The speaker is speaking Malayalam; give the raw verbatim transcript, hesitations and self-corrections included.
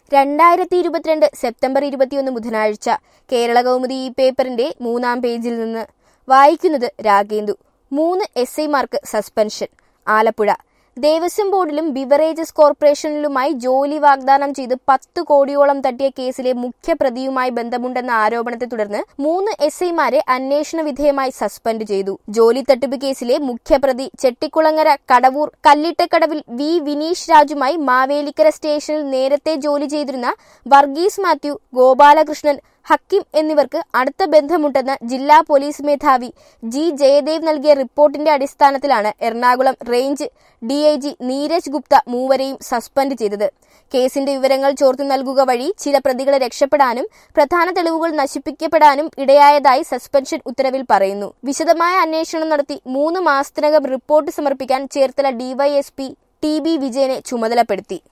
രണ്ടായിരത്തി ഇരുപത്തിരണ്ട് സെപ്റ്റംബർ ഇരുപത്തിയൊന്ന് ബുധനാഴ്ച കേരള കൗമുദി ഈ പേപ്പറിന്റെ മൂന്നാം പേജിൽ നിന്ന് വായിക്കുന്നത് രാഗേന്ദു. മൂന്ന് എസ് ഐമാർക്ക് സസ്പെൻഷൻ. ആലപ്പുഴ ദേവസ്വം ബോർഡിലും ബിവറേജസ് കോർപ്പറേഷനിലുമായി ജോലി വാഗ്ദാനം ചെയ്ത് പത്ത് കോടിയോളം തട്ടിയ കേസിലെ മുഖ്യപ്രതിയുമായി ബന്ധമുണ്ടെന്ന ആരോപണത്തെ തുടർന്ന് മൂന്ന് എസ് ഐമാരെ അന്വേഷണ വിധേയമായി സസ്പെൻഡ് ചെയ്തു. ജോലി തട്ടിപ്പ് കേസിലെ മുഖ്യപ്രതി ചെട്ടിക്കുളങ്ങര കടവൂർ കല്ലിട്ടക്കടവിൽ വി വിനീഷ് രാജുമായി മാവേലിക്കര സ്റ്റേഷനിൽ നേരത്തെ ജോലി ചെയ്തിരുന്ന വർഗീസ് മാത്യു, ഗോപാലകൃഷ്ണൻ, ഹക്കിം എന്നിവർക്ക് അടുത്ത ബന്ധമുണ്ടെന്ന് ജില്ലാ പോലീസ് മേധാവി ജി ജയദേവ് നൽകിയ റിപ്പോർട്ടിന്റെ അടിസ്ഥാനത്തിലാണ് Ernakulam range D I G Neeraj Gupta മൂവരെയും സസ്പെൻഡ് ചെയ്തത്. കേസിന്റെ വിവരങ്ങൾ ചോർത്തി നൽകുക വഴി ചില പ്രതികളെ രക്ഷപ്പെടാനും പ്രധാന തെളിവുകൾ നശിപ്പിക്കപ്പെടാനും ഇടയായതായി സസ്പെൻഷൻ ഉത്തരവിൽ പറയുന്നു. വിശദമായ അന്വേഷണം നടത്തി മൂന്ന് മാസത്തിനകം റിപ്പോർട്ട് സമർപ്പിക്കാൻ ചേർത്തല ഡിവൈഎസ്പി ടി ബി വിജയനെ ചുമതലപ്പെടുത്തി.